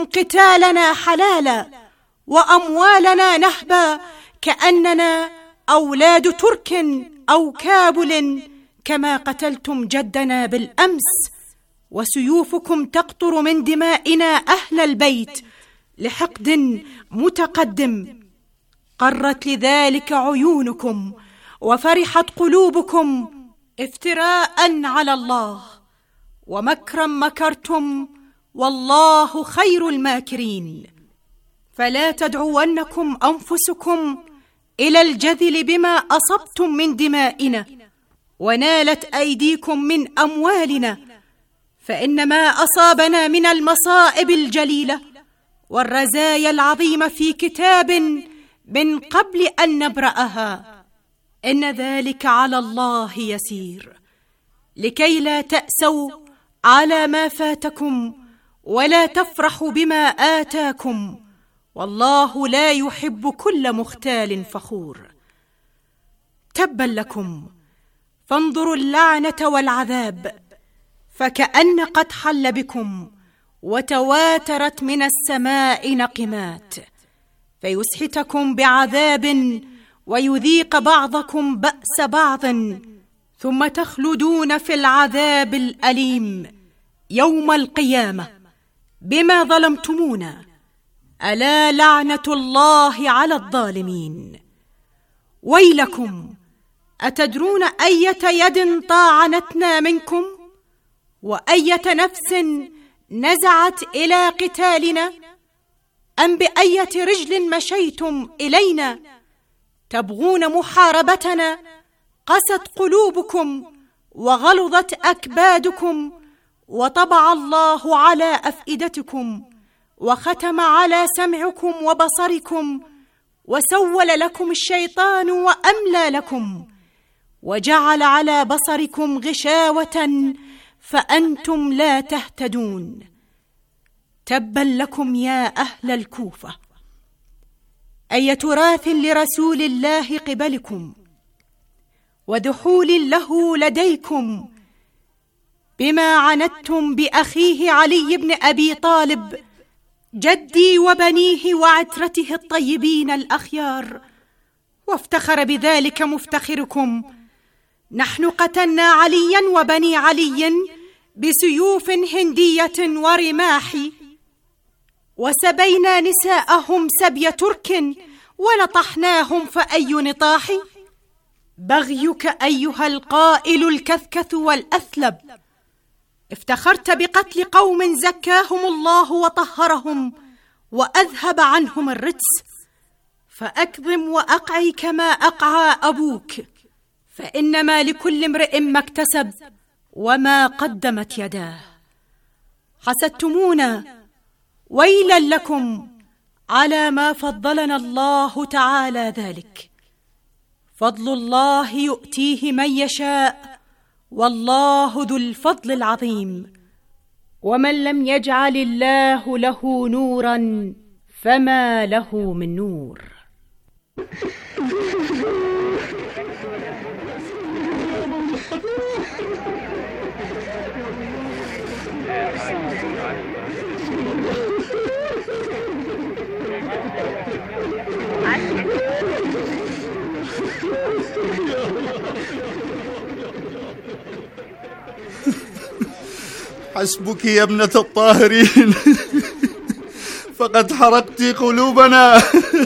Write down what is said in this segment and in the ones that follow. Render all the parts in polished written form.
قتالنا حلالا وأموالنا نهبا، كأننا أولاد ترك أو كابل، كما قتلتم جدنا بالأمس، وسيوفكم تقطر من دمائنا أهل البيت لحقد متقدم. قرت لذلك عيونكم وفرحت قلوبكم افتراء على الله، ومكرا مكرتم والله خير الماكرين. فلا تدعونكم أنفسكم إلى الجذل بما أصبتم من دمائنا ونالت أيديكم من أموالنا، فإن ما أصابنا من المصائب الجليلة والرزايا العظيمة في كتاب من قبل أن نبرأها، إن ذلك على الله يسير، لكي لا تأسوا على ما فاتكم ولا تفرحوا بما آتاكم، والله لا يحب كل مختال فخور. تبا لكم، فانظروا اللعنة والعذاب، فكأن قد حل بكم وتواترت من السماء نقمات، فيسحتكم بعذاب ويذيق بعضكم بأس بعض، ثم تخلدون في العذاب الأليم يوم القيامة بما ظلمتمونا. ألا لعنة الله على الظالمين. ويلكم، أتدرون أية يد طاعنتنا منكم، وأية نفس نزعت إلى قتالنا، أم بأية رجل مشيتم إلينا تبغون محاربتنا؟ قست قلوبكم وغلظت أكبادكم، وطبع الله على أفئدتكم، وختم على سمعكم وبصركم، وسول لكم الشيطان وأملى لكم، وجعل على بصركم غشاوة فأنتم لا تهتدون. تبا لكم يا أهل الكوفة، أي تراث لرسول الله قبلكم ودحول له لديكم، بما عنتم بأخيه علي بن أبي طالب جدي وبنيه وعترته الطيبين الأخيار، وافتخر بذلك مفتخركم. نحن قتلنا عليا وبني علي بسيوف هندية ورماح، وسبينا نساءهم سبي ترك ونطحناهم فأي نطاح. بغيك أيها القائل الكثكث والأثلب، افتخرت بقتل قوم زكاهم الله وطهرهم وأذهب عنهم الرجس، فأكظم وأقعي كما أقعى أبوك، فإنما لكل امرئ ما اكتسب وما قدمت يداه. حسدتمونا، ويلا لكم على ما فضلنا الله تعالى ذلك. فضل الله يؤتيه من يشاء، والله ذو الفضل العظيم. ومن لم يجعل الله له نورا فما له من نور. حسبك يا ابنة الطاهرين، فقد حرقت قلوبنا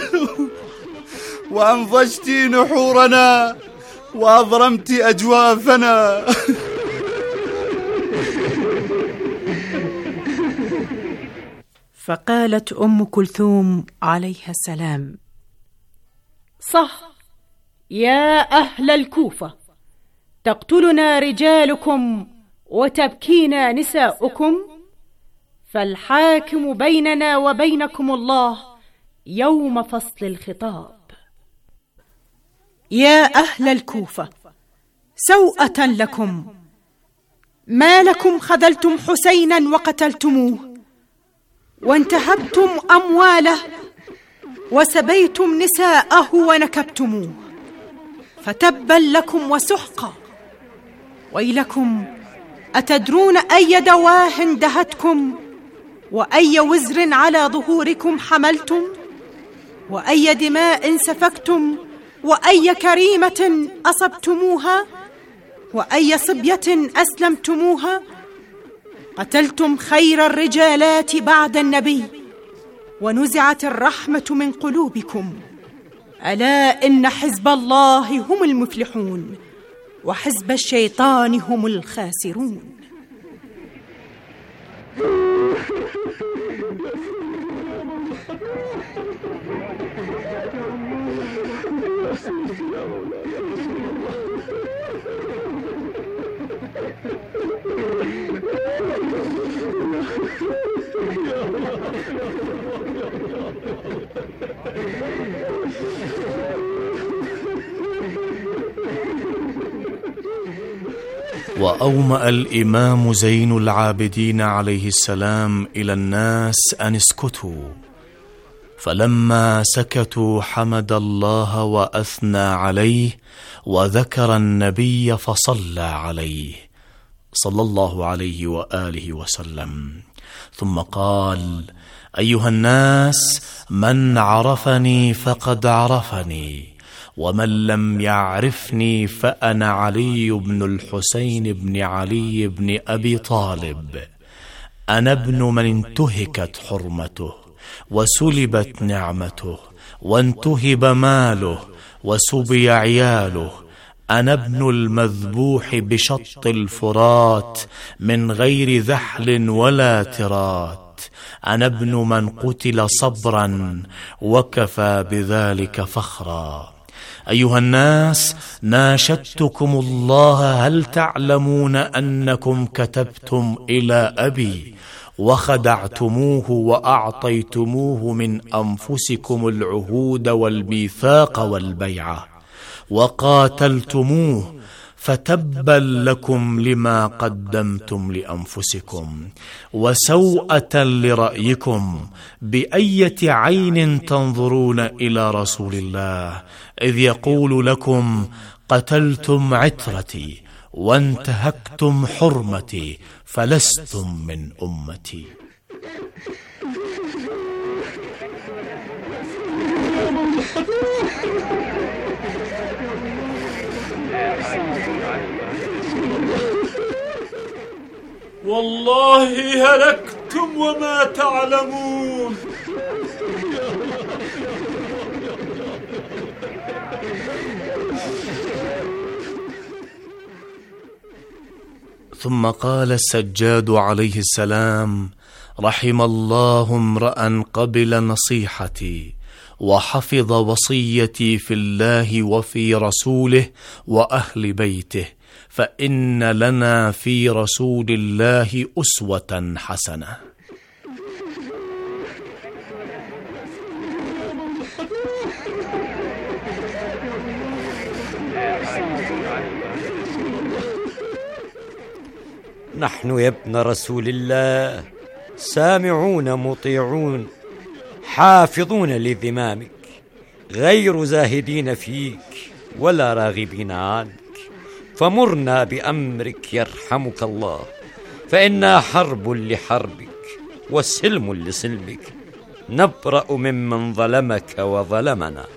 وأنضجت نحورنا وأضرمت أجوافنا. فقالت أم كلثوم عليها السلام: صح يا أهل الكوفة، تقتلنا رجالكم وتبكينا نساؤكم، فالحاكم بيننا وبينكم الله يوم فصل الخطاب. يا أهل الكوفة، سوءة لكم، ما لكم خذلتم حسينا وقتلتموه، وانتهبتم أمواله وسبيتم نساءه ونكبتموه، فتبا لكم وسحقا. ويلكم، أتدرون أي دواه دهتكم وأي وزر على ظهوركم حملتم، وأي دماء سفكتم، وأي كريمة أصبتموها، وأي صبية أسلمتموها. قتلتم خير الرجالات بعد النبي، ونزعت الرحمة من قلوبكم. ألا إن حزب الله هم المفلحون، وحزب الشيطان هم الخاسرون. وأومأ الإمام زين العابدين عليه السلام إلى الناس أن اسكتوا، فلما سكتوا حمد الله وأثنى عليه وذكر النبي فصلى عليه صلى الله عليه وآله وسلم، ثم قال: أيها الناس، من عرفني فقد عرفني، ومن لم يعرفني فأنا علي بن الحسين بن علي بن أبي طالب. أنا ابن من انتهكت حرمته وسلبت نعمته وانتهب ماله وسبي عياله. أنا ابن المذبوح بشط الفرات من غير ذحل ولا ترات. أنا ابن من قتل صبرا وكفى بذلك فخرا. أيها الناس، ناشدتكم الله، هل تعلمون أنكم كتبتم إلى أبي وخدعتموه وأعطيتموه من أنفسكم العهود والميثاق والبيعة وقاتلتموه، فتبا لكم لما قدمتم لأنفسكم وسوءة لرأيكم. بأية عين تنظرون إلى رسول الله إذ يقول لكم: قتلتم عترتي وانتهكتم حرمتي فلستم من أمتي. والله هلكتم وما تعلمون. ثم قال السجاد عليه السلام: رحم الله امرأ قبل نصيحتي وحفظ وصيتي في الله وفي رسوله وأهل بيته، فإن لنا في رسول الله أسوة حسنة. نحن يا ابن رسول الله سامعون مطيعون حافظون لذمامك، غير زاهدين فيك ولا راغبين عنك، فمرنا بأمرك يرحمك الله، فإنا حرب لحربك وسلم لسلمك، نبرأ ممن ظلمك وظلمنا.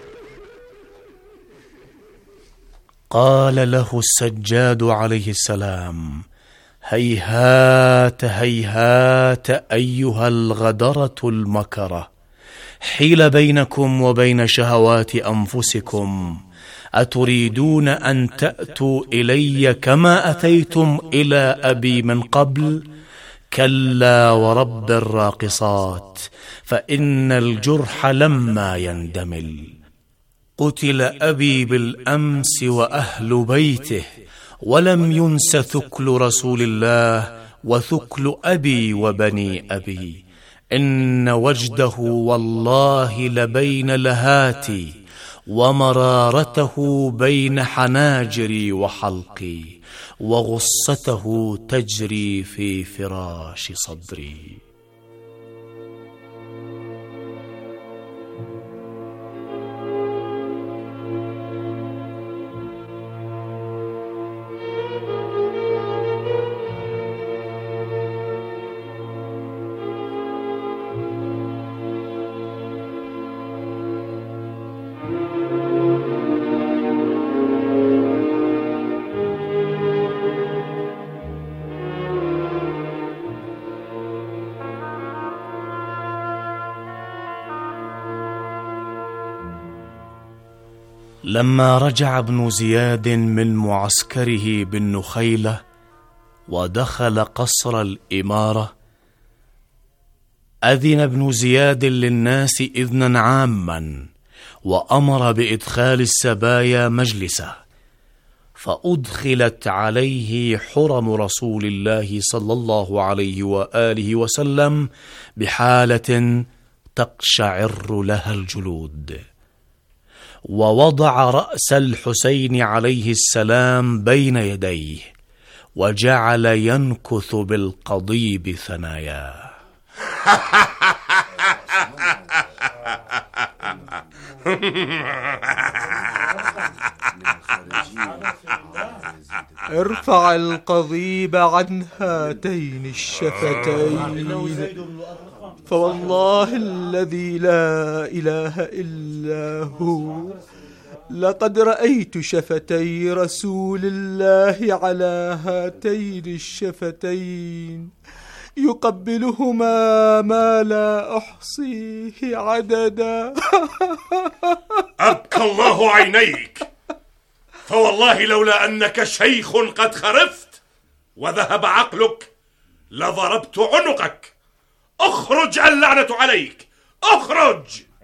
قال له السجاد عليه السلام: هيهات هيهات أيها الغدرة المكرة، حيل بينكم وبين شهوات أنفسكم. أتريدون أن تأتوا إلي كما أتيتم إلى أبي من قبل؟ كلا ورب الراقصات، فإن الجرح لما يندمل. قتل أبي بالأمس وأهل بيته، ولم ينس ثكل رسول الله وثكل أبي وبني أبي. إن وجده والله لبين لهاتي، ومرارته بين حناجري وحلقي، وغصته تجري في فراش صدري. لما رجع ابن زياد من معسكره بالنخيلة ودخل قصر الإمارة، أذن ابن زياد للناس إذنا عاما، وأمر بإدخال السبايا مجلسه، فأدخلت عليه حرم رسول الله صلى الله عليه وآله وسلم بحالة تقشعر لها الجلود، ووضع رأس الحسين عليه السلام بين يديه، وجعل ينكث بالقضيب ثناياه. ارفع القضيب عن هاتين الشفتين، فوالله الذي لا إله إلا هو لقد رأيت شفتي رسول الله على هاتين الشفتين يقبلهما ما لا أحصيه عددا. أبكى الله عينيك، فوالله لولا أنك شيخ قد خرفت وذهب عقلك لضربت عنقك. اخرج اللعنة عليك، اخرج.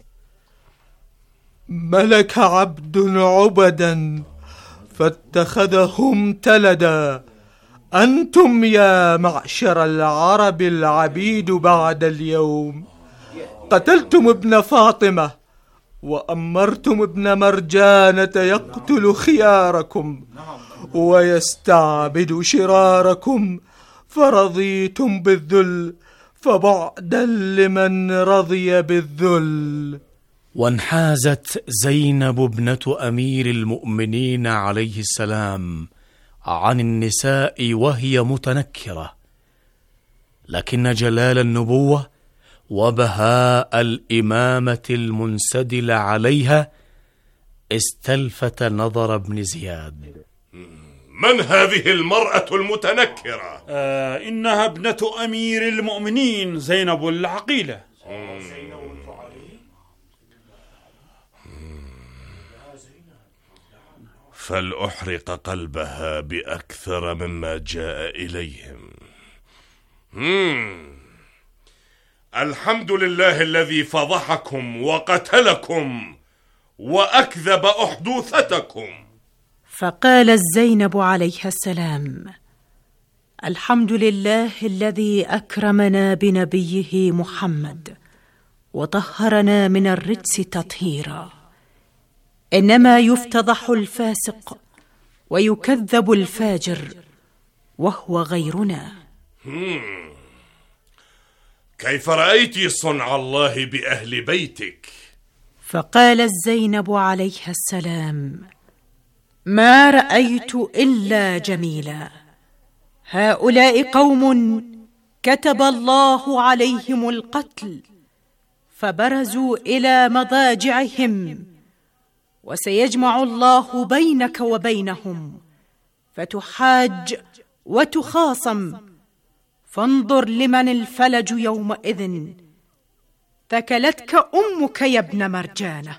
ملك عبد عبدا فاتخذهم تلدا. أنتم يا معشر العرب العبيد بعد اليوم قتلتم ابن فاطمة وأمرتم ابن مرجانة يقتل خياركم ويستعبد شراركم، فرضيتم بالذل فبعدا لمن رضي بالذل. وانحازت زينب ابنة أمير المؤمنين عليه السلام عن النساء وهي متنكرة، لكن جلال النبوة وبهاء الإمامة المنسدل عليها استلفت نظر ابن زياد. من هذه المرأة المتنكرة؟ إنها ابنة أمير المؤمنين زينب العقيلة. فلأحرق قلبها بأكثر مما جاء إليهم. الحمد لله الذي فضحكم وقتلكم وأكذب أحدوثتكم. فقالت زينب عليها السلام: الحمد لله الذي أكرمنا بنبيه محمد وطهرنا من الرجس تطهيرا. إنما يفتضح الفاسق ويكذب الفاجر وهو غيرنا. كيف رأيت صنع الله بأهل بيتك؟ فقالت زينب عليها السلام: ما رأيت إلا جميلا. هؤلاء قوم كتب الله عليهم القتل فبرزوا إلى مضاجعهم، وسيجمع الله بينك وبينهم فتحاج وتخاصم، فانظر لمن الفلج يومئذ. ثكلتك أمك يا ابن مرجانة.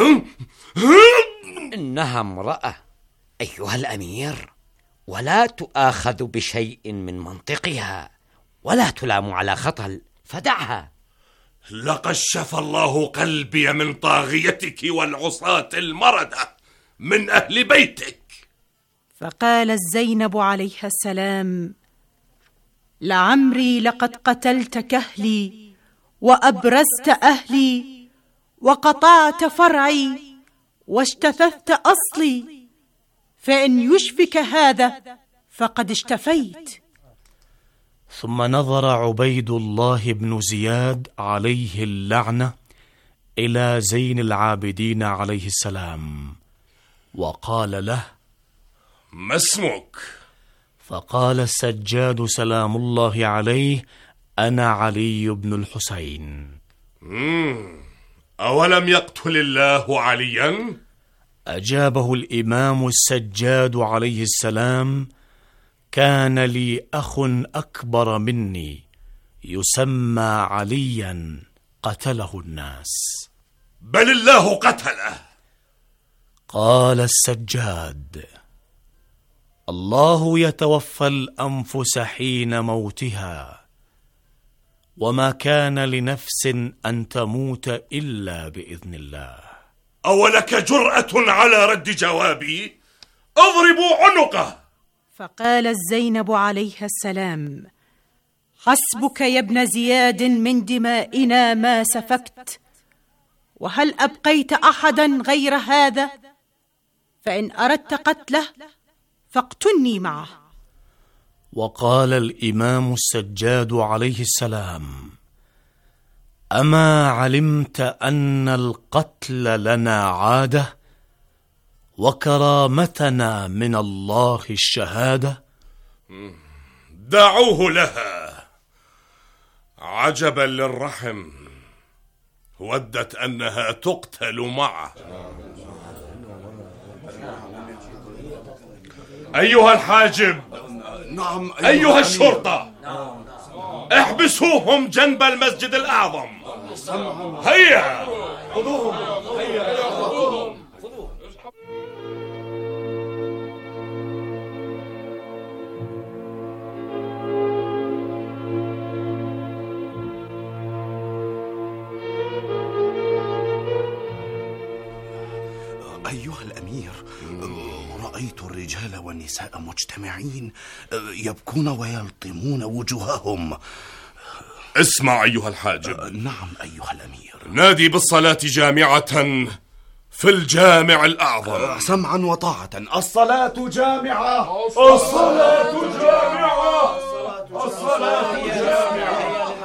إنها امرأة أيها الأمير، ولا تؤاخذ بشيء من منطقها، ولا تلام على خطل، فدعها. لقد شفى الله قلبي من طاغيتك والعصاة المردة من أهل بيتك. فقالت زينب عليها السلام: لعمري لقد قتلت كهلي وأبرزت أهلي وقطعت فرعي واشتثثت أصلي، فإن يشفك هذا فقد اشتفيت. ثم نظر عبيد الله بن زياد عليه اللعنة إلى زين العابدين عليه السلام وقال له: ما اسمك؟ فقال السجاد سلام الله عليه: أنا علي بن الحسين. أولم يقتل الله عليا؟ أجابه الإمام السجاد عليه السلام: كان لي أخ أكبر مني يسمى عليا قتله الناس. بل الله قتله. قال السجاد: الله يتوفى الأنفس حين موتها، وما كان لنفس أن تموت إلا بإذن الله. أولك جرأة على رد جوابي؟ اضربوا عنقه. فقالت زينب عليها السلام: حسبك يا ابن زياد من دمائنا ما سفكت، وهل أبقيت أحدا غير هذا؟ فإن أردت قتله فاقتلني معه. وقال الإمام السجاد عليه السلام: أما علمت أن القتل لنا عادة، وكرامتنا من الله الشهادة؟ دعوه لها. عجبا للرحم، ودت أنها تقتل معه. أيها الحاجب، نعم أيها الشرطة، احبسوهم جنب المسجد الأعظم. هيا أيها الأمير، رأيت الرجال والنساء مجتمعين يبكون ويلطمون وجوههم. اسمع أيها الحاجب. نعم أيها الأمير. نادي بالصلاة جامعة في الجامع الأعظم. سمعا وطاعة. الصلاة جامعة، الصلاة جامعة، الصلاة جامعة.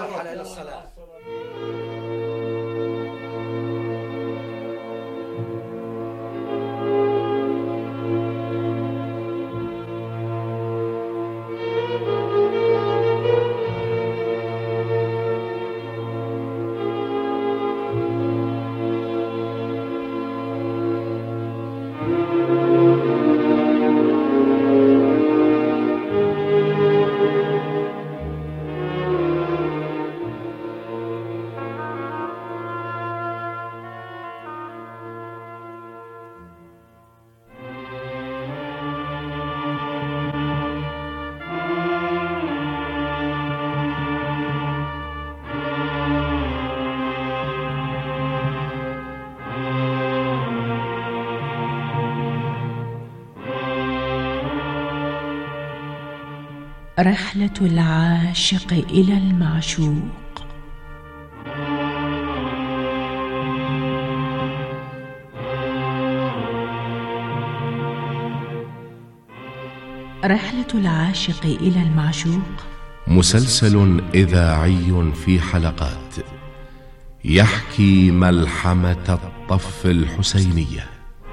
رحلة العاشق إلى المعشوق. رحلة العاشق إلى المعشوق مسلسل إذاعي في حلقات، يحكي ملحمة الطف الحسينية.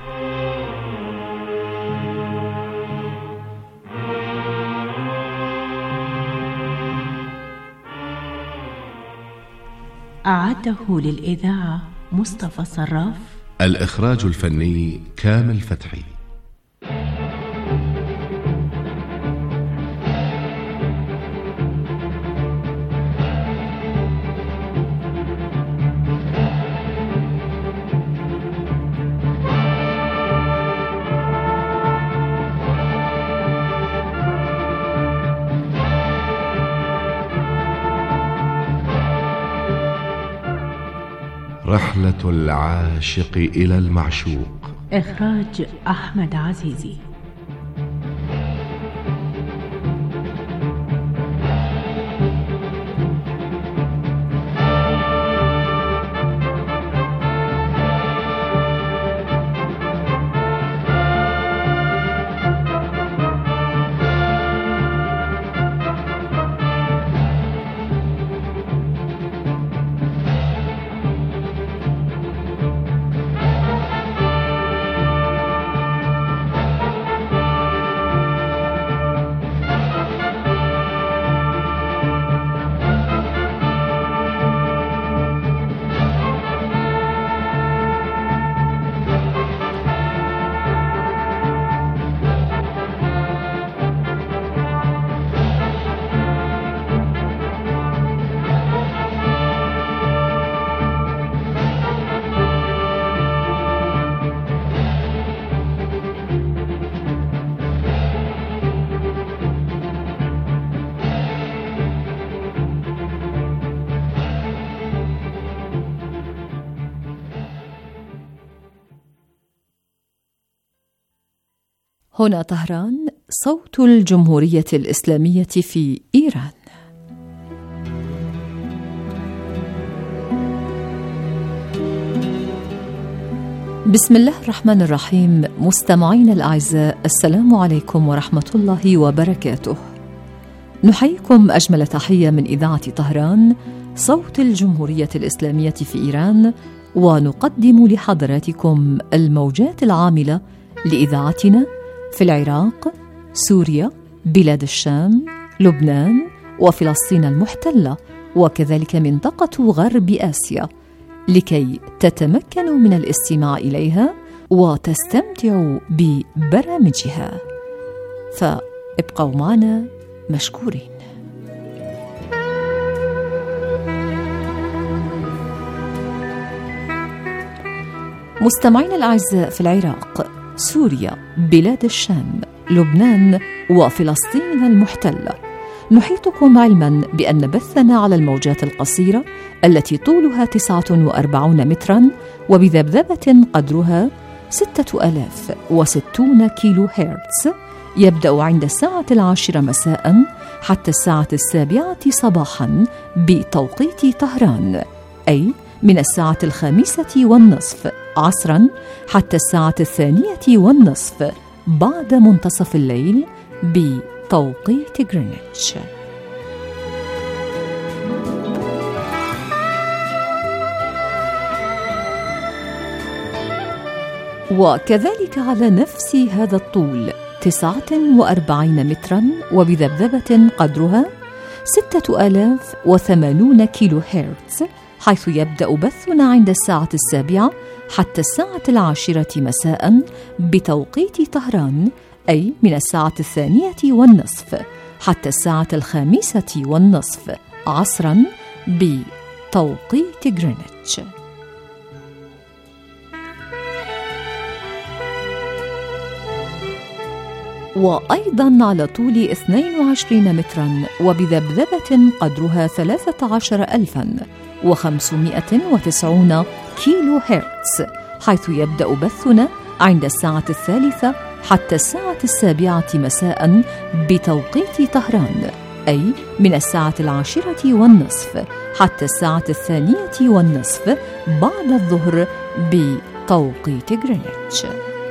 أعده للإذاعة مصطفى صراف. الإخراج الفني كامل فتحي. رحلة العاشق إلى المعشوق. إخراج أحمد عزيزي. هنا طهران، صوت الجمهورية الإسلامية في إيران. بسم الله الرحمن الرحيم. مستمعينا الأعزاء، السلام عليكم ورحمة الله وبركاته. نحييكم أجمل تحية من إذاعة طهران، صوت الجمهورية الإسلامية في إيران، ونقدم لحضراتكم الموجات العاملة لإذاعتنا في العراق، سوريا، بلاد الشام، لبنان، وفلسطين المحتلة، وكذلك منطقة غرب آسيا، لكي تتمكنوا من الاستماع إليها وتستمتعوا ببرامجها. فابقوا معنا مشكورين. مستمعين الأعزاء، في العراق، سوريا، بلاد الشام، لبنان، وفلسطين المحتلة، نحيطكم علما بأن بثنا على الموجات القصيرة التي طولها 49 مترا وبذبذبة قدرها 6060 كيلو هرتز، يبدأ عند الساعة 10 مساء حتى الساعة 7 صباحا بتوقيت طهران، أي من الساعة 5:30 عصرا حتى الساعة 2:20 بعد منتصف الليل بتوقيت غرينتش. وكذلك على نفس هذا الطول 49 مترا وبذبذبة قدرها 6080 كيلو هرتز، حيث يبدأ بثنا عند الساعة 7 حتى الساعة 10 مساء بتوقيت طهران، أي من الساعة 2:20 حتى الساعة 5:30 عصرا بتوقيت غرينتش. وأيضا على طول 22 مترا وبذبذبة قدرها 13590 كيلو هرتز، حيث يبدأ بثنا عند الساعة 3 حتى الساعة 7 مساء بتوقيت طهران، أي من الساعة 10:20 حتى الساعة 2:20 بعد الظهر بتوقيت غرينتش.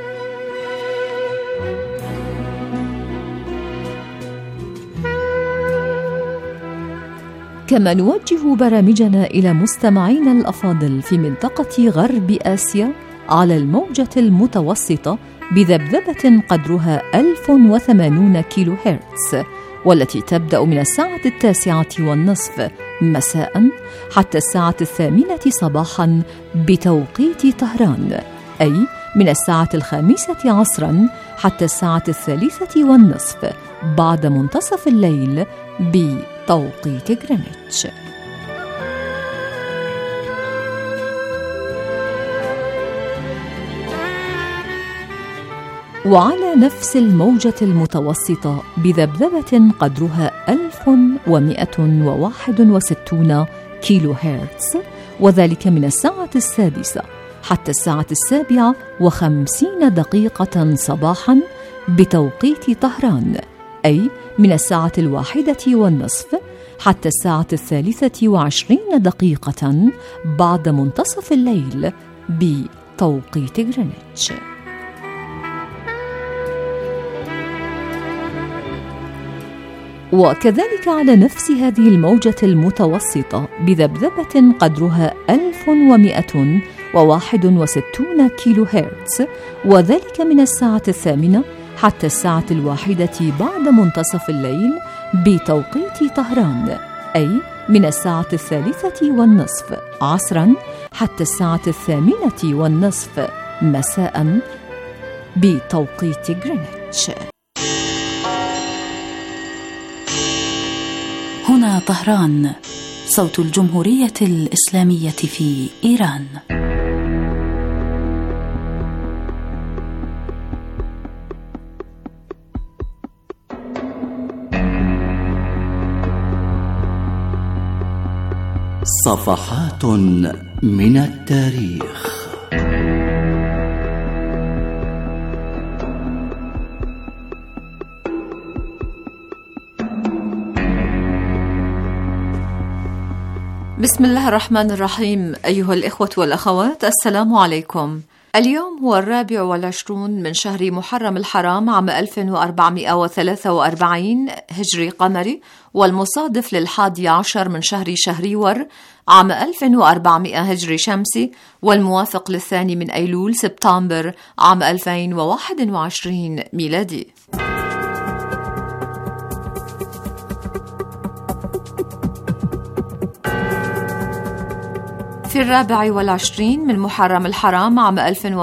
كما نوجه برامجنا إلى مستمعينا الأفاضل في منطقة غرب آسيا على الموجة المتوسطة بذبذبة قدرها 1080 كيلو هرتز، والتي تبدأ من الساعة 9:30 مساء حتى الساعة 8 صباحا بتوقيت طهران، أي من الساعة 5 عصرا حتى الساعة 3:20 بعد منتصف الليل بتوقيت غرينتش. وعلى نفس الموجة المتوسطة بذبذبة قدرها 1161 كيلو هرتز، وذلك من الساعة 6 حتى الساعة 7:50 صباحا بتوقيت طهران، أي من الساعة 1:20 حتى الساعة 23 بعد منتصف الليل بتوقيت غرينتش. وكذلك على نفس هذه الموجة المتوسطة بذبذبة قدرها 1161 كيلو هرتز، وذلك من الساعة 8 حتى الساعة 1 بعد منتصف الليل بتوقيت طهران، أي من الساعة 3:20 عصرا حتى الساعة 8:20 مساء بتوقيت غرينتش. هنا طهران، صوت الجمهورية الإسلامية في إيران. صفحات من التاريخ. بسم الله الرحمن الرحيم. أيها الإخوة والأخوات، السلام عليكم. اليوم هو 24 من شهر محرم الحرام عام 1443 هجري قمري، والمصادف ل11 من شهر شهريور عام 1400 هجري شمسي، والموافق للثاني من أيلول سبتمبر عام 2021 ميلادي. في 24 من محرم الحرام عام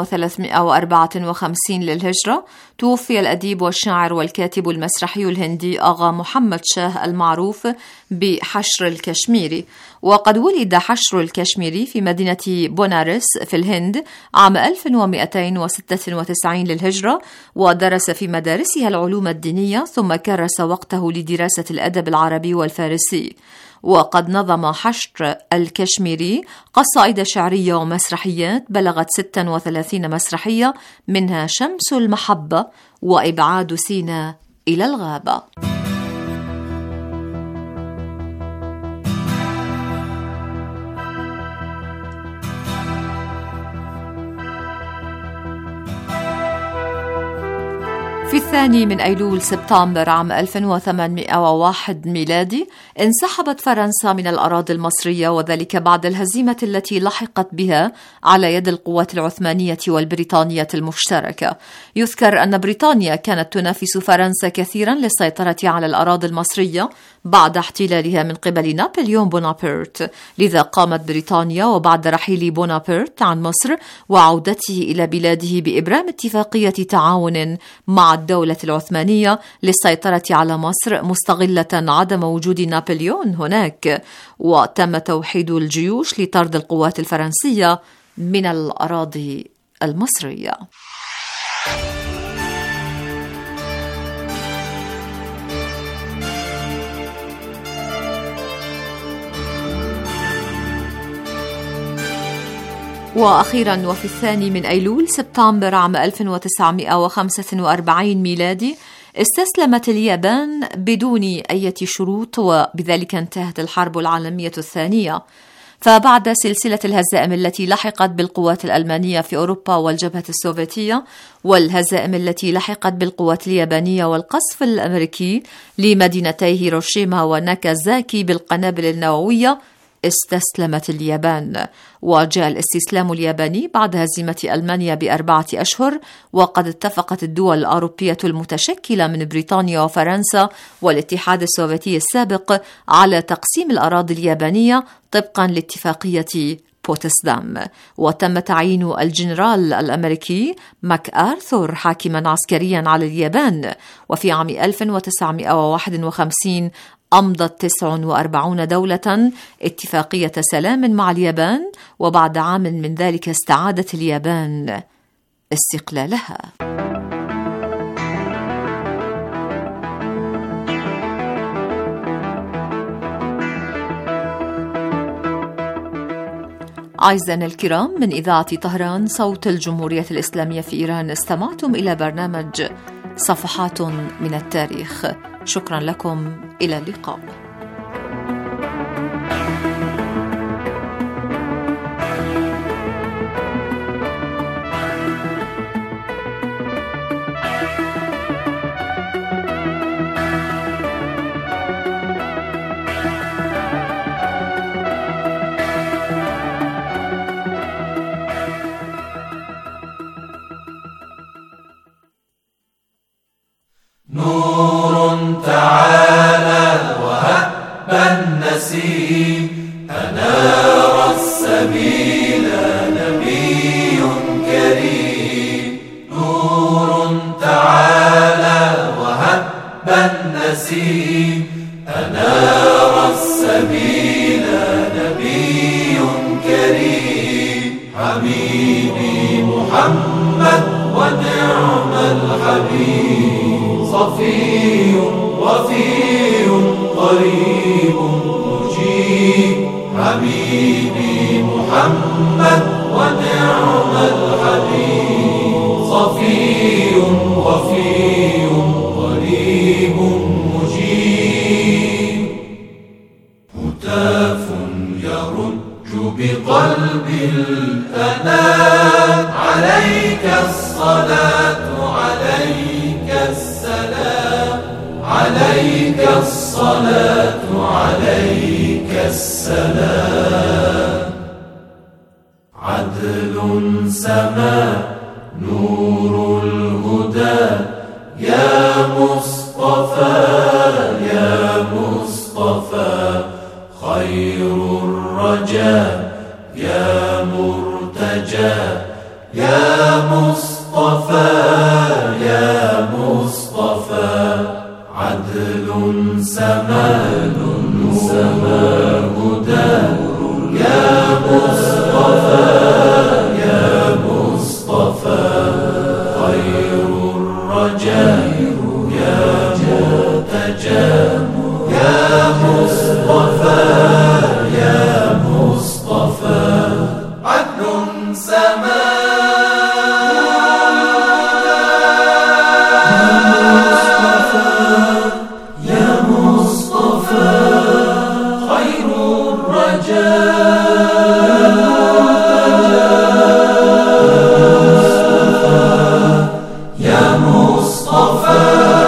1354 للهجرة توفي الأديب والشاعر والكاتب المسرحي الهندي آغا محمد شاه المعروف بحشر الكشميري. وقد ولد حشر الكشميري في مدينة بونارس في الهند عام 1296 للهجرة، ودرس في مدارسها العلوم الدينية، ثم كرس وقته لدراسة الأدب العربي والفارسي. وقد نظم حشر الكشميري قصائد شعرية ومسرحيات بلغت 36 مسرحية، منها شمس المحبة وإبعاد سينا إلى الغابة. في الثاني من أيلول سبتمبر عام 1801 ميلادي انسحبت فرنسا من الأراضي المصرية، وذلك بعد الهزيمة التي لحقت بها على يد القوات العثمانية والبريطانية المشتركة. يذكر أن بريطانيا كانت تنافس فرنسا كثيرا للسيطرة على الأراضي المصرية بعد احتلالها من قبل نابليون بونابرت، لذا قامت بريطانيا وبعد رحيل بونابرت عن مصر وعودته إلى بلاده بإبرام اتفاقية تعاون مع الدولة العثمانية للسيطرة على مصر، مستغلة عدم وجود نابليون هناك، وتم توحيد الجيوش لطرد القوات الفرنسية من الأراضي المصرية. وأخيرا وفي الثاني من أيلول سبتمبر عام 1945 ميلادي استسلمت اليابان بدون أي شروط، وبذلك انتهت الحرب العالمية الثانية. فبعد سلسلة الهزائم التي لحقت بالقوات الألمانية في أوروبا والجبهة السوفيتية، والهزائم التي لحقت بالقوات اليابانية والقصف الأمريكي لمدينتي هيروشيما وناكازاكي بالقنابل النووية، استسلمت اليابان. وجاء الاستسلام الياباني بعد هزيمة ألمانيا ب4 أشهر، وقد اتفقت الدول الأوروبية المتشكلة من بريطانيا وفرنسا والاتحاد السوفيتي السابق على تقسيم الأراضي اليابانية طبقا لاتفاقية بوتسدام. وتم تعيين الجنرال الأمريكي ماك آرثور حاكما عسكريا على اليابان. وفي عام 1951 أمضت 49 دولة اتفاقية سلام مع اليابان، وبعد عام من ذلك استعادت اليابان استقلالها. أعزائنا الكرام، من إذاعة طهران صوت الجمهورية الإسلامية في إيران، استمعتم إلى برنامج صفحات من التاريخ. شكرا لكم، إلى اللقاء. نور تعالى وهب النسيم، أنار السبيل نبي كريم. نور تعالى وهب النسيم، أنار السبيل نبي كريم. حبيبي محمد ونعم الحبيب، صفي وفي قريب مجيب. حبيبي محمد ونعم الحبيب، صفي وفي قريب مجيب. هتاف يروح الأنام عليك الصلاة عليك السلام عليك الصلاة عليك السلام عدل سما نور الهدى يا مصطفى يا مصطفى خير الرجاء يا مرتجى يا مصطفى يا مصطفى عدل سما هدى يا مصطفى يا مصطفى خير الرجاء يا مرتجى يا مصطفى يا مصطفى عدل سما يا مصطفى خير الرجاء يا مصطفى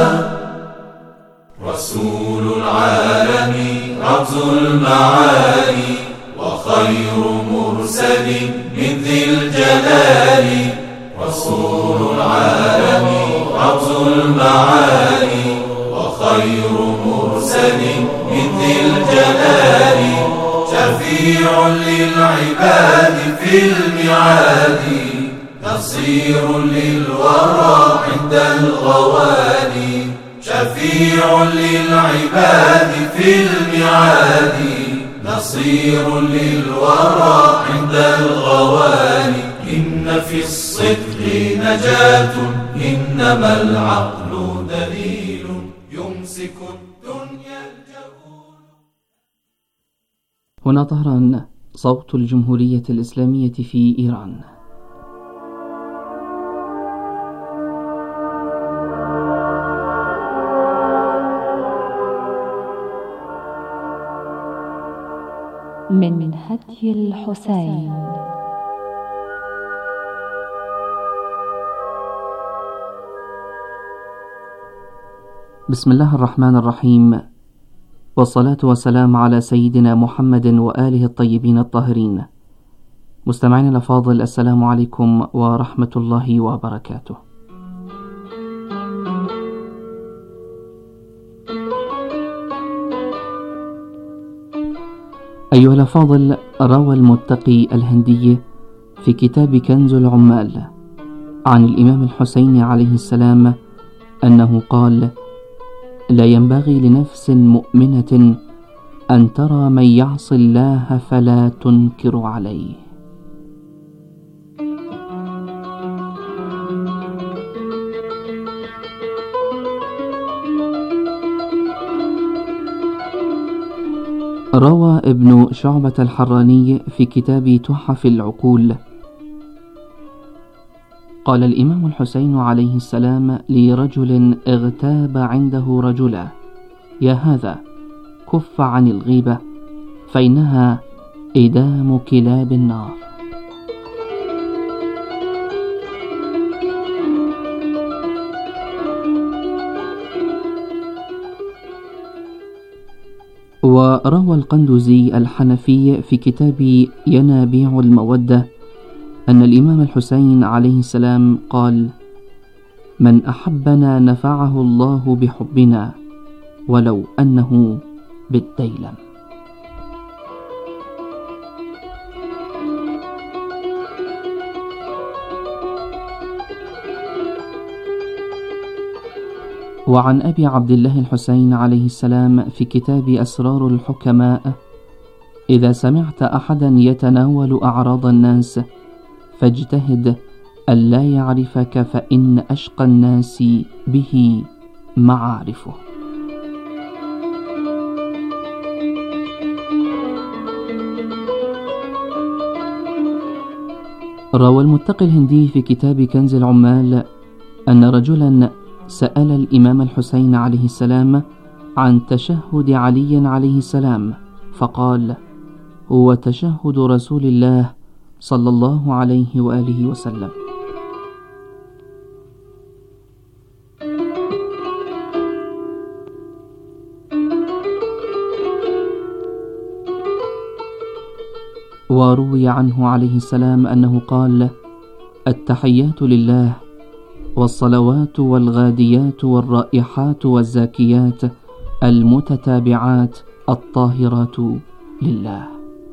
رسول العالم رمز المعاني وخير مرسل من ذي الجلال رسول العالم رمز المعاني وخير مرسل من ذي الجلال شفيع للعباد في الميعاد نصير للورى عند الغوالي شفيع للعباد في الميعاد نصير للورى عند الغوالي إن في الصدق نجاة إنما العقل دليل يمسك الدنيا الجهول. هنا طهران، صوت الجمهورية الإسلامية في إيران. من هدي الحسين. بسم الله الرحمن الرحيم، والصلاة والسلام على سيدنا محمد وآله الطيبين الطاهرين. مستمعين الأفاضل، السلام عليكم ورحمة الله وبركاته. أيها الأفاضل، روى المتقي الهندي في كتاب كنز العمال عن الإمام الحسين عليه السلام أنه قال: لا ينبغي لنفس مؤمنة أن ترى من يعصي الله فلا تنكر عليه. روى ابن شعبة الحراني في كتاب تحف العقول قال الإمام الحسين عليه السلام لرجل اغتاب عنده رجلا: يا هذا، كف عن الغيبة فإنها إدام كلاب النار. وروى القندوزي الحنفي في كتاب ينابيع المودة أن الإمام الحسين عليه السلام قال: من أحبنا نفعه الله بحبنا ولو أنه بالديلم. وعن أبي عبد الله الحسين عليه السلام في كتاب أسرار الحكماء: إذا سمعت أحدا يتناول أعراض الناس فاجتهد ألا يعرفك، فإن أشقى الناس به معارفه. روى المتقي الهندي في كتاب كنز العمال أن رجلا سأل الإمام الحسين عليه السلام عن تشهد علي عليه السلام، فقال: هو تشهد رسول الله صلى الله عليه وآله وسلم. وروي عنه عليه السلام أنه قال: التحيات لله والصلوات والغاديات والرائحات والزاكيات المتتابعات الطاهرات لله.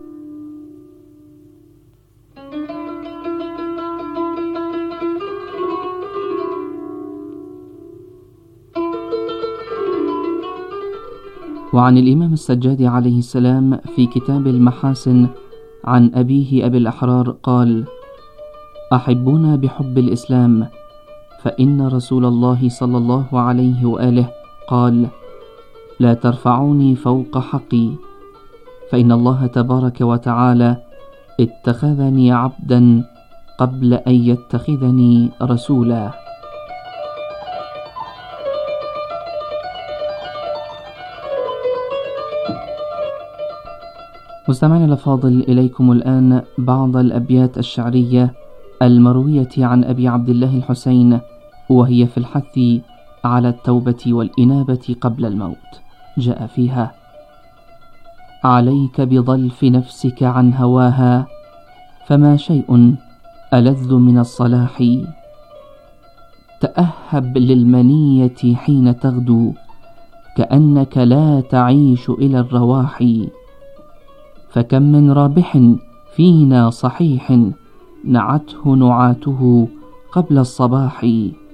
وعن الإمام السجادي عليه السلام في كتاب المحاسن عن أبيه أبي الأحرار قال: أحبونا بحب الإسلام، فإن رسول الله صلى الله عليه وآله قال: لا ترفعوني فوق حقي، فإن الله تبارك وتعالى اتخذني عبدا قبل أن يتخذني رسولا. مستمعينا الأفاضل، إليكم الآن بعض الأبيات الشعرية المروية عن أبي عبد الله الحسين، وهي في الحث على التوبة والإنابة قبل الموت. جاء فيها: عليك بضلف نفسك عن هواها، فما شيء ألذ من الصلاح. تأهب للمنية حين تغدو، كأنك لا تعيش إلى الرواح. فكم من رابح فينا صحيح، نعته نعاته قبل الصباح.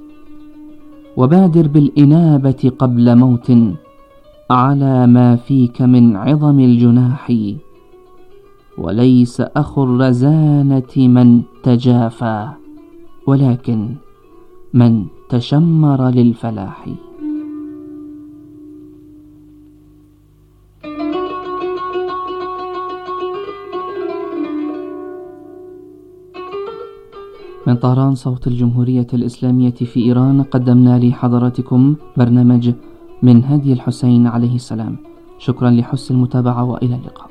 وبادر بالإنابة قبل موت، على ما فيك من عظم الجناح. وليس أخو الرزانة من تجافى، ولكن من تشمر للفلاح. من طهران، صوت الجمهورية الإسلامية في إيران، قدمنا لحضراتكم برنامج من هدي الحسين عليه السلام. شكرا لحسن المتابعة، وإلى اللقاء.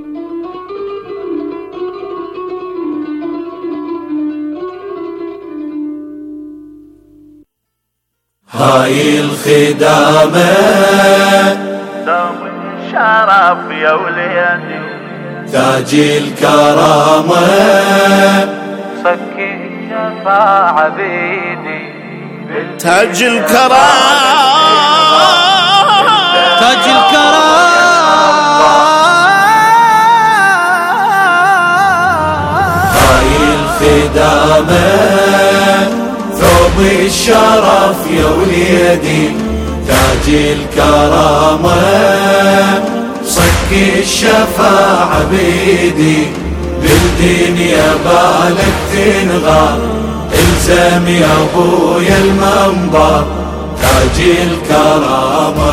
هاي الخدامة دوم الشرف يا وليدي، تاج الكرامة صكي الشفاعة بيدي، تاج الكرامة تاج الكرامة. هاي الخدامة ثوب الشرف يا وليدي، تاج الكرامة صك الشفاعة بيدي. بالدين يا بالك تنغار، الزم يا ابويا المنبر، تاج الكرامة.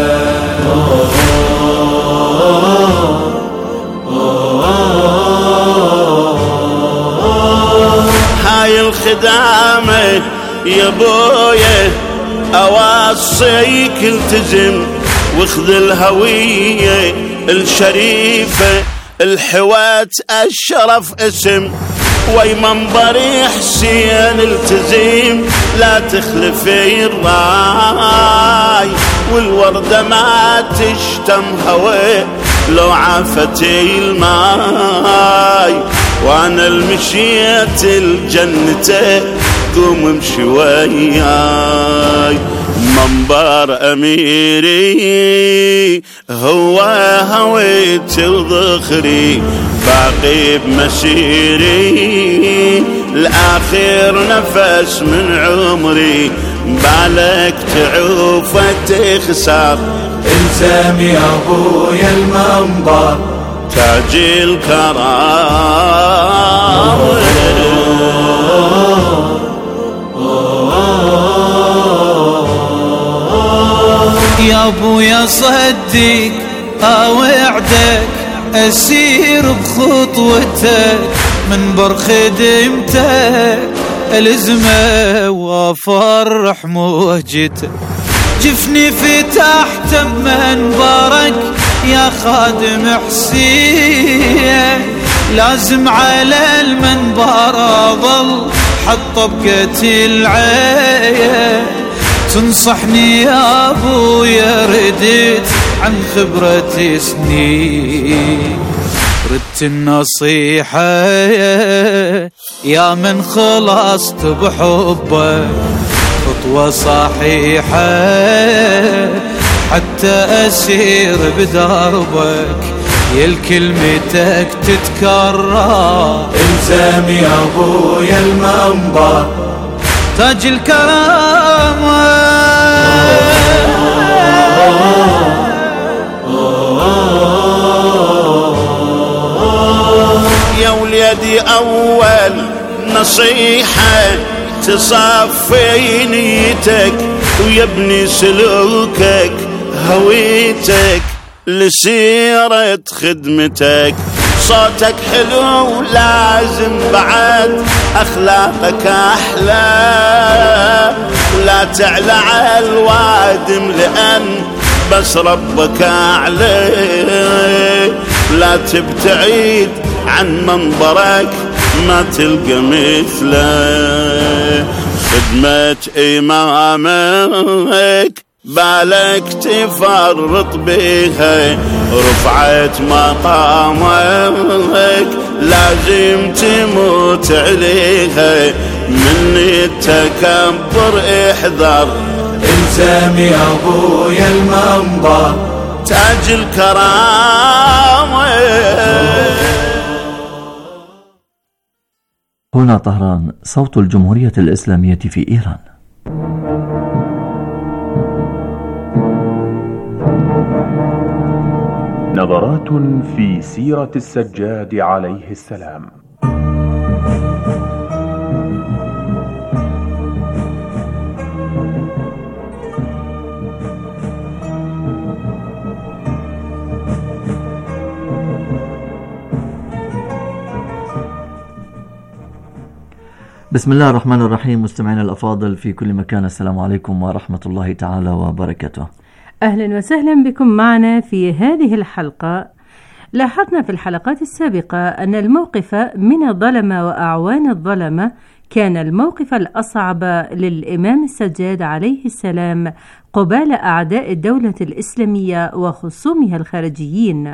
هاي الخدامة يا ابويا، اوصيك التزم واخذ الهوية الشريفة، الحوات الشرف اسم وي منبري حسين التزم، لا تخلفي الراي والوردة ما تشتم هوي لو عافتي الماي. وانا المشيت الجنة قوم امشي وياي، منبر اميري هو هويتي وذخري، باقي بمسيري لآخر نفس من عمري، بالك تعوف وتخسر، الزم يا ابويا المنبر، تاج الكرامة. يا ابويا صدق اوعدك، اسير بخطوتك منبر خدمتك، الزمه وافرح موجتك. جفني فتحت منبرك يا خادم حسين، لازم على المنبر أظل حط بقة العين. تنصحني يا أبويا رديت عن خبرة سنين، ردت النصيحة يا من خلصت بحبك خطوة صحيحة حتى أسير بدربك، يا الكلمتك تتكرر. الزم يا أبويا المنبر تاج الكرامة، يا وليدي أول نصيحة تصفي نيتك ويبني سلوكك هويتك لسيرة خدمتك. صوتك حلو لازم بعد أخلاقك أحلى، ولا تعلى على الوادم لأن بس ربك أعلى. لا تبتعد عن منبرك ما تلقى مثله، خدمة إمامك بالك تفرط بيها، رفعت مقامك لازم تموت عليها، من التكبر احذر. الزم يا أبويا المنبر تاج الكرامة. هنا طهران، صوت الجمهورية الإسلامية في إيران. نظرات في سيرة السجاد عليه السلام. بسم الله الرحمن الرحيم. مستمعينا الأفاضل في كل مكان، السلام عليكم ورحمة الله تعالى وبركاته. أهلا وسهلا بكم معنا في هذه الحلقة. لاحظنا في الحلقات السابقة أن الموقف من الظلمة وأعوان الظلمة كان الموقف الأصعب للإمام السجاد عليه السلام قبال أعداء الدولة الإسلامية وخصومها الخارجيين،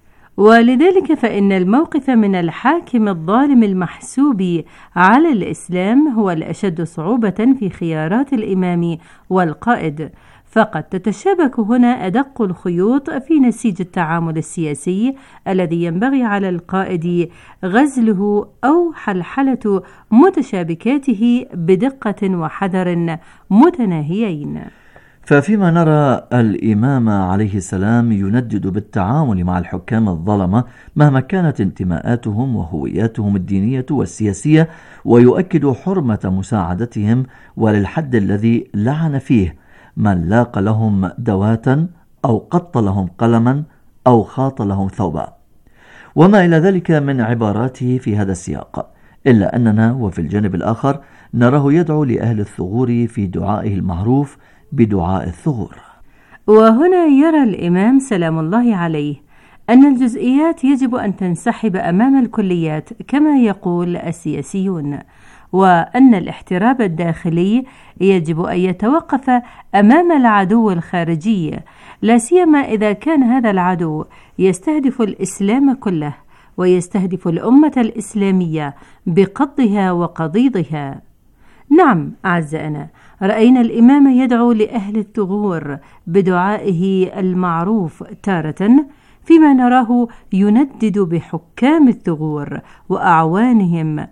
ولذلك فإن الموقف من الحاكم الظالم المحسوب على الإسلام هو الأشد صعوبة في خيارات الإمام والقائد، فقد تتشابك هنا أدق الخيوط في نسيج التعامل السياسي الذي ينبغي على القائد غزله أو حلحلة متشابكاته بدقة وحذر متناهيين. ففيما نرى الإمام عليه السلام يندد بالتعامل مع الحكام الظلمة مهما كانت انتماءاتهم وهوياتهم الدينية والسياسية، ويؤكد حرمة مساعدتهم وللحد الذي لعن فيه من لاق لهم دواتا أو قط لهم قلما أو خاط لهم ثوبا وما إلى ذلك من عباراته في هذا السياق، إلا أننا وفي الجانب الآخر نراه يدعو لأهل الثغور في دعائه المعروف بدعاء الثغور. وهنا يرى الإمام سلام الله عليه أن الجزئيات يجب أن تنسحب أمام الكليات كما يقول السياسيون، وأن الاحتراب الداخلي يجب أن يتوقف أمام العدو الخارجي، لا سيما إذا كان هذا العدو يستهدف الإسلام كله ويستهدف الأمة الإسلامية بقضها وقضيضها. نعم أعزائنا، رأينا الإمام يدعو لأهل الثغور بدعائه المعروف تارة، فيما نراه يندد بحكام الثغور وأعوانهم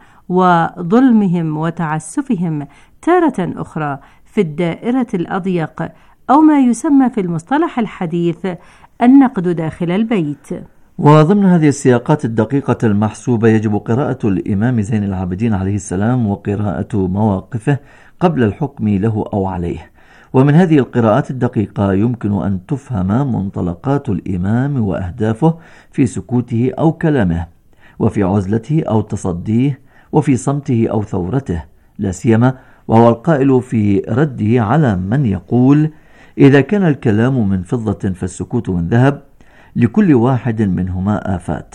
وظلمهم وتعسفهم تارة أخرى في الدائرة الأضيق، أو ما يسمى في المصطلح الحديث النقد داخل البيت. وضمن هذه السياقات الدقيقة المحسوبة يجب قراءة الإمام زين العابدين عليه السلام وقراءة مواقفه قبل الحكم له أو عليه. ومن هذه القراءات الدقيقة يمكن أن تفهم منطلقات الإمام وأهدافه في سكوته أو كلامه، وفي عزلته أو تصديه، وفي صمته أو ثورته، لا سيما وهو القائل في رده على من يقول: إذا كان الكلام من فضة فالسكوت من ذهب، لكل واحد منهما آفات،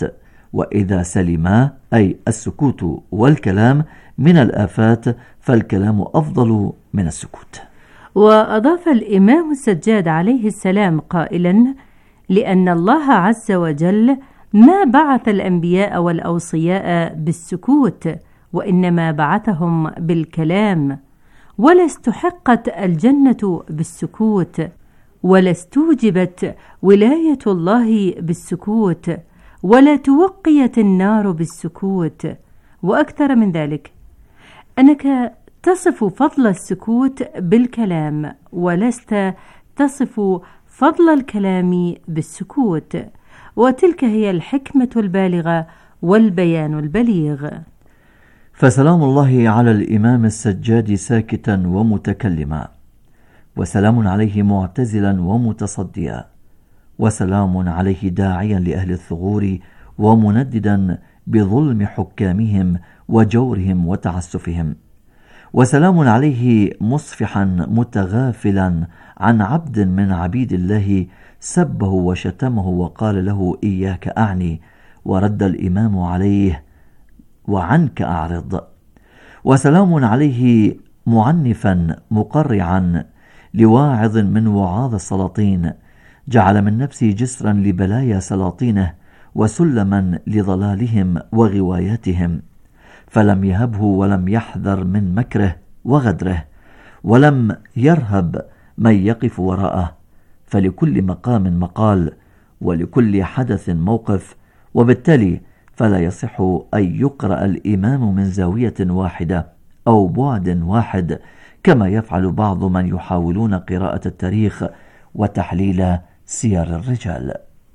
وإذا سلما أي السكوت والكلام من الآفات فالكلام أفضل من السكوت. وأضاف الإمام السجاد عليه السلام قائلا: لأن الله عز وجل ما بعث الأنبياء والأوصياء بالسكوت، وإنما بعثهم بالكلام، ولا استحقت الجنة بالسكوت، ولا استوجبت ولاية الله بالسكوت، ولا توقيت النار بالسكوت. وأكثر من ذلك أنك تصف فضل السكوت بالكلام، ولست تصف فضل الكلام بالسكوت، وتلك هي الحكمة البالغة والبيان البليغ. فسلام الله على الإمام السجاد ساكتا ومتكلما، وسلام عليه معتزلا ومتصديا، وسلام عليه داعيا لأهل الثغور ومنددا بظلم حكامهم وجورهم وتعسفهم، وسلام عليه مصفحا متغافلا عن عبد من عبيد الله سبه وشتمه وقال له إياك أعني، ورد الإمام عليه وعنك أعرض. وسلام عليه معنفا مقرعا لواعظ من وعاظ السلاطين، جعل من نفسه جسرا لبلايا سلاطينه وسلما لضلالهم وغواياتهم، فلم يهبه ولم يحذر من مكره وغدره، ولم يرهب من يقف وراءه، فلكل مقام مقال ولكل حدث موقف، وبالتالي فلا يصح أن يقرأ الإمام من زاوية واحدة أو بعد واحد كما يفعل بعض من يحاولون قراءة التاريخ وتحليل سير الرجال.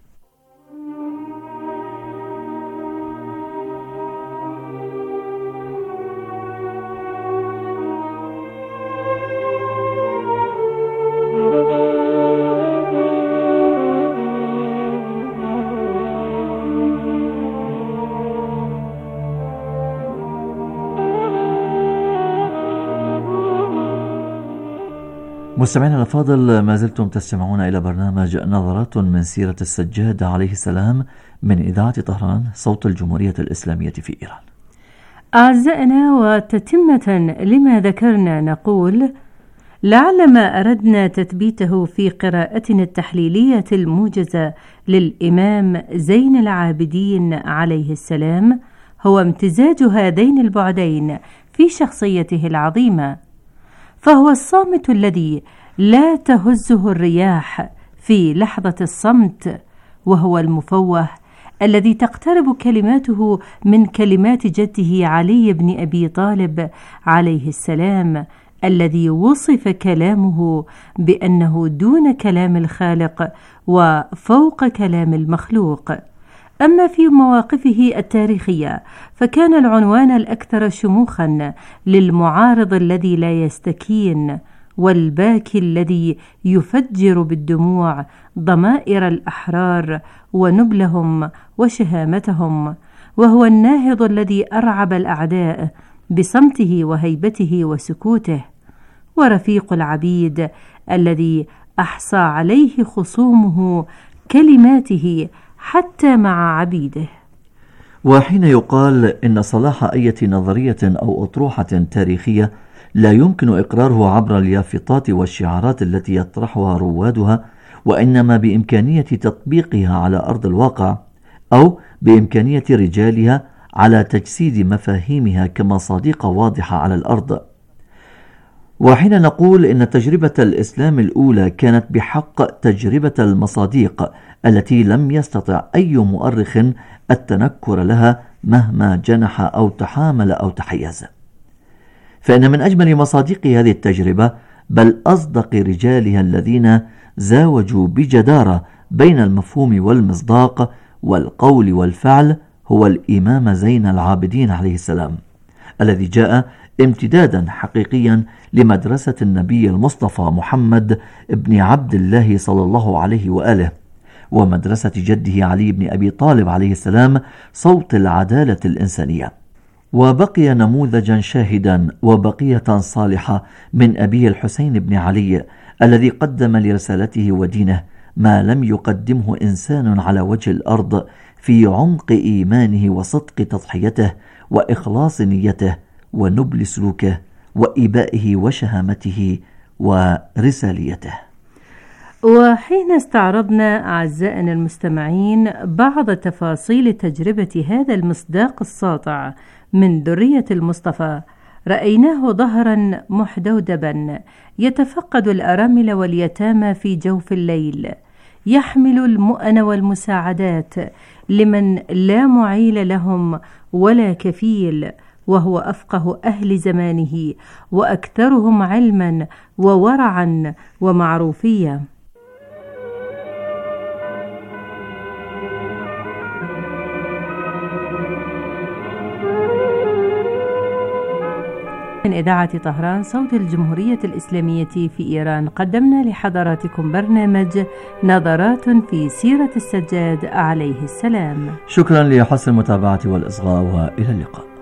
مستمعينا الأفاضل، ما زلتم تستمعون إلى برنامج نظرات من سيرة السجاد عليه السلام من إذاعة طهران صوت الجمهورية الإسلامية في إيران. أعزائنا، وتتمة لما ذكرنا نقول: لعل ما أردنا تثبيته في قراءتنا التحليلية الموجزة للإمام زين العابدين عليه السلام هو امتزاج هذين البعدين في شخصيته العظيمة، فهو الصامت الذي لا تهزه الرياح في لحظة الصمت، وهو المفوه الذي تقترب كلماته من كلمات جده علي بن أبي طالب عليه السلام، الذي وصف كلامه بأنه دون كلام الخالق وفوق كلام المخلوق. أما في مواقفه التاريخية فكان العنوان الأكثر شموخا للمعارض الذي لا يستكين، والباكي الذي يفجر بالدموع ضمائر الأحرار ونبلهم وشهامتهم، وهو الناهض الذي أرعب الأعداء بصمته وهيبته وسكوته، ورفيق العبيد الذي أحصى عليه خصومه كلماته حتى مع عبيده. وحين يقال إن صلاح أي نظرية أو أطروحة تاريخية لا يمكن إقراره عبر اليافطات والشعارات التي يطرحها روادها، وإنما بإمكانية تطبيقها على أرض الواقع، أو بإمكانية رجالها على تجسيد مفاهيمها كمصادق واضحة على الأرض. وحين نقول إن تجربة الإسلام الأولى كانت بحق تجربة المصادق التي لم يستطع أي مؤرخ التنكر لها مهما جنح أو تحامل أو تحيز، فإن من أجمل مصادق هذه التجربة بل أصدق رجالها الذين زاوجوا بجدارة بين المفهوم والمصداق والقول والفعل هو الإمام زين العابدين عليه السلام، الذي جاء امتدادا حقيقيا لمدرسة النبي المصطفى محمد ابن عبد الله صلى الله عليه وآله، ومدرسة جده علي بن أبي طالب عليه السلام صوت العدالة الإنسانية، وبقي نموذجا شاهدا وبقية صالحة من أبيه الحسين بن علي الذي قدم لرسالته ودينه ما لم يقدمه إنسان على وجه الأرض في عمق إيمانه وصدق تضحيته وإخلاص نيته ونبل سلوكه وإبائه وشهامته ورساليته. وحين استعرضنا أعزائنا المستمعين بعض تفاصيل تجربة هذا المصداق الساطع من ذرية المصطفى، رأيناه ظهرا محدودبا يتفقد الأرامل واليتامى في جوف الليل، يحمل المؤن والمساعدات لمن لا معيل لهم ولا كفيل، وهو أفقه أهل زمانه وأكثرهم علما وورعا ومعروفية. من إذاعة طهران صوت الجمهورية الإسلامية في إيران، قدمنا لحضراتكم برنامج نظرات في سيرة السجاد عليه السلام. شكرا لحسن المتابعة والإصغاء، وإلى اللقاء.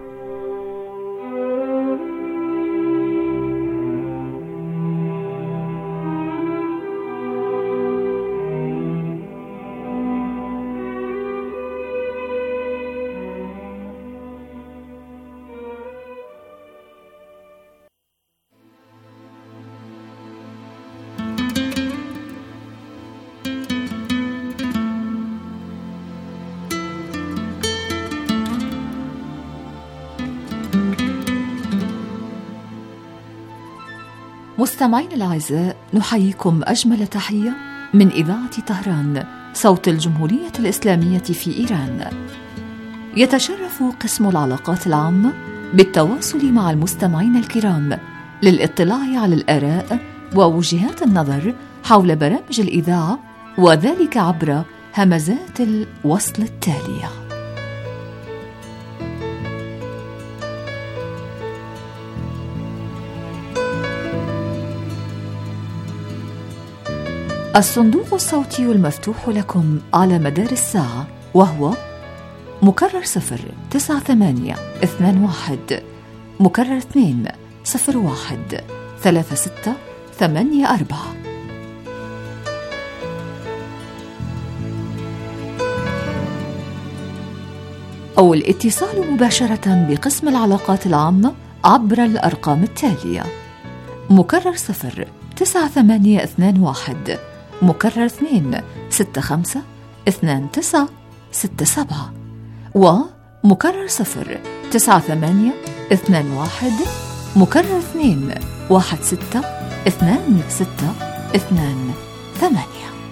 مستمعين الأعزاء، نحييكم أجمل تحية من إذاعة طهران صوت الجمهورية الإسلامية في إيران. يتشرف قسم العلاقات العامة بالتواصل مع المستمعين الكرام للاطلاع على الآراء ووجهات النظر حول برامج الإذاعة، وذلك عبر همزات الوصل التالية. الصندوق الصوتي المفتوح لكم على مدار الساعة، وهو مكرر 09821 مكرر 201 3684. أو الاتصال مباشرة بقسم العلاقات العامة عبر الأرقام التالية: مكرر 09821 مكرر 265 2967 ومكرر 09821 مكرر 216 2628.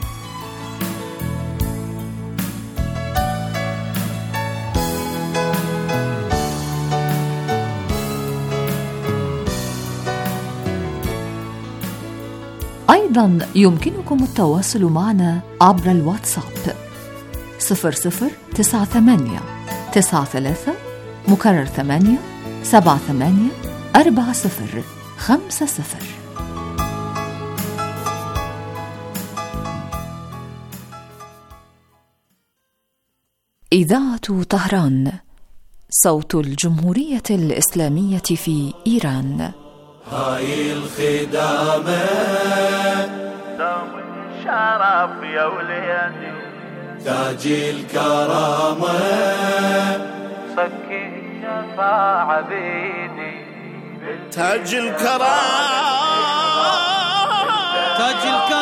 أيضا يمكنكم التواصل معنا عبر الواتساب 0098 93 مكرر 8 78 40 50. إذاعة طهران صوت الجمهورية الإسلامية في إيران. هاي الخدامة دوم الشرف يا وليدي، تاج الكرامة صكي الشفاعة بيدي، تاج الكرامة تاج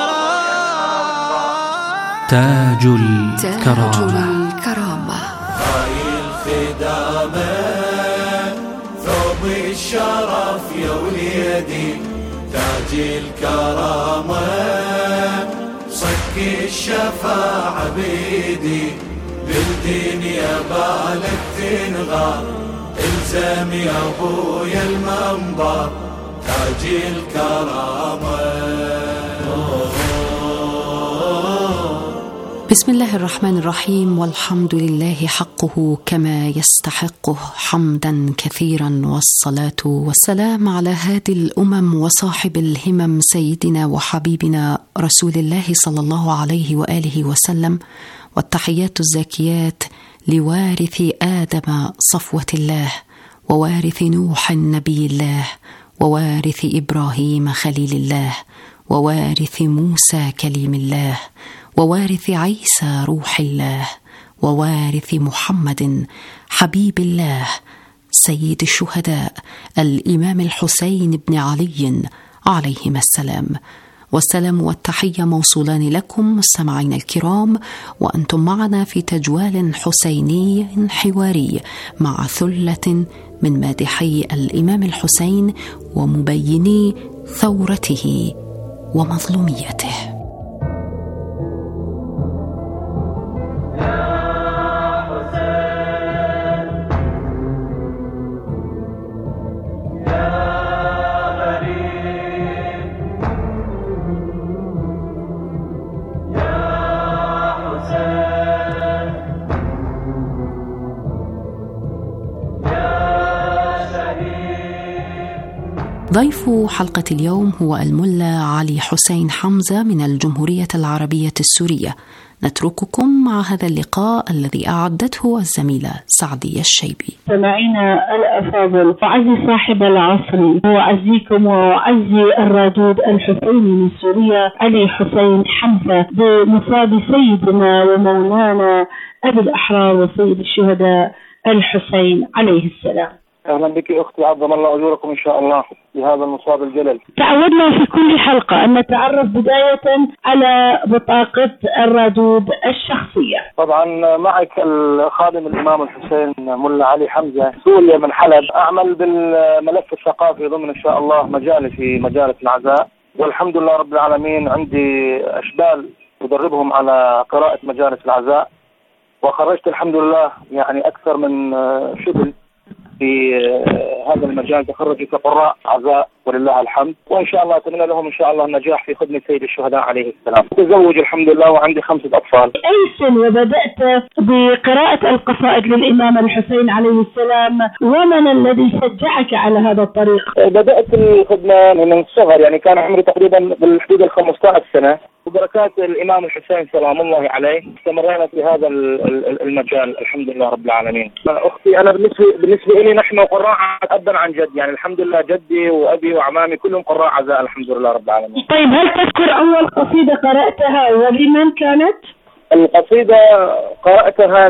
الكرامة تاج الكرامة. هاي الخدامة ثوب الشرف يا وليدي، تاج الكرامة صك الشفاعة بيدي، بالدنيا بالك تنغار، الزم يا ابويا المنبر، تاج الكرامة. بسم الله الرحمن الرحيم، والحمد لله حقه كما يستحقه حمدا كثيرا، والصلاة والسلام على هادي الأمم وصاحب الهمم سيدنا وحبيبنا رسول الله صلى الله عليه وآله وسلم، والتحيات الزاكيات لوارث آدم صفوة الله، ووارث نوح نبي الله، ووارث إبراهيم خليل الله، ووارث موسى كليم الله، ووارث عيسى روح الله، ووارث محمد حبيب الله سيد الشهداء الإمام الحسين بن علي عليهما السلام. والسلام والتحية موصولان لكم مستمعين الكرام، وأنتم معنا في تجوال حسيني حواري مع ثلة من مادحي الإمام الحسين ومبيني ثورته ومظلوميته. ضيف حلقة اليوم هو الملا علي حسين حمزة من الجمهورية العربية السورية. نترككم مع هذا اللقاء الذي أعدته الزميلة سعدية الشيبي. سمعينا الأفاضل، وعزي صاحب العصر، وعزيكم وعزي الرادود الحسيني من سوريا علي حسين حمزة بمصاب سيدنا ومولانا أبي الأحرار وسيد الشهداء الحسين عليه السلام. أهلا بك أختي، عظم الله أجوركم إن شاء الله في هذا المصاب الجلل. تعودنا في كل حلقة أن نتعرف بداية على بطاقة الرادود الشخصية. طبعا معك الخادم الإمام الحسين ملا علي حمزة، سوريا من حلب. أعمل بالملف الثقافي ضمن إن شاء الله مجالي في مجالس العزاء، والحمد لله رب العالمين عندي أشبال أدربهم على قراءة مجالس العزاء، وخرجت الحمد لله يعني أكثر من شبل في هذا المجال، تخرجوا كقراء عزاء ولله الحمد، وإن شاء الله أتمنى لهم إن شاء الله النجاح في خدمة سيد الشهداء عليه السلام. تزوج الحمد لله وعندي 5 أطفال. أي سن وبدأت بقراءة القصائد للإمام الحسين عليه السلام، ومن الذي شجعك على هذا الطريق؟ بدأت الخدمة من الصغر، يعني كان عمري تقريبا بالحدود 15 سنة، وبركات الإمام الحسين سلام الله عليه استمرينا في هذا المجال الحمد لله رب العالمين. أختي أنا بالنسبة لي نحن قراء أبا عن جد، يعني الحمد لله جدي وأبي وعمامي كلهم قراء عزاء الحمد لله رب العالمين. طيب هل تذكر أول قصيدة قرأتها ولمن كانت؟ القصيدة قرأتها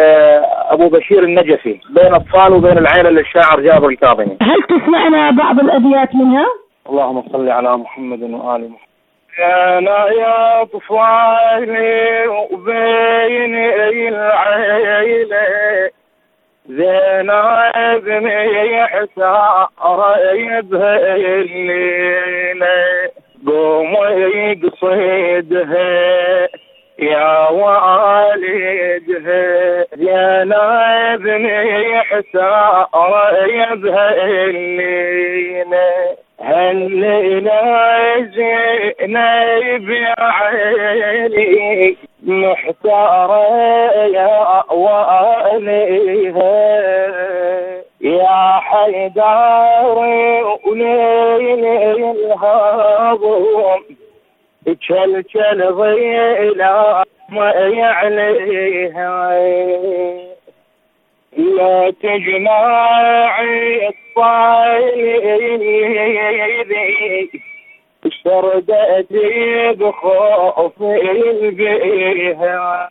لأبو بشير النجفي، بين أطفال وبين العائلة للشاعر جابر الكاظمي. هل تسمعنا بعض الأبيات منها؟ اللهم صل على محمد وآل محمد. أنا يا طفالي وبين العيلة زينب بني حسار يبهى الليلة، قومي قصيدها يا والدها، زينب بني حسار يبهى الليلة، هالليلة زينب يا عيني محتارة يا واليها، يا حيدار وليل الهضم تشلشل ضيلا ما يعليها، لا تجمعي الطايل اشتردتي بخوف البيها،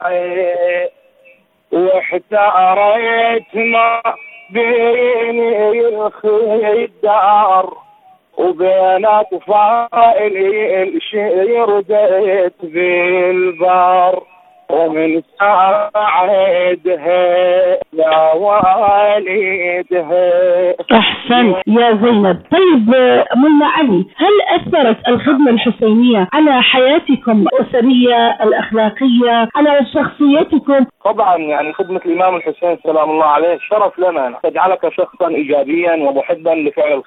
واحتارت ما بيني الخدار وبين اطفالي الشردت بالبار، ومن ساعدها يا والدها. أحسن يا زينب. طيب ملا علي، هل أثرت الخدمة الحسينية على حياتكم الأسرية الأخلاقية، على شخصيتكم؟ طبعا يعني خدمة الإمام الحسين سلام الله عليه شرف لنا، تجعلك شخصا إيجابيا ومحبا لفعل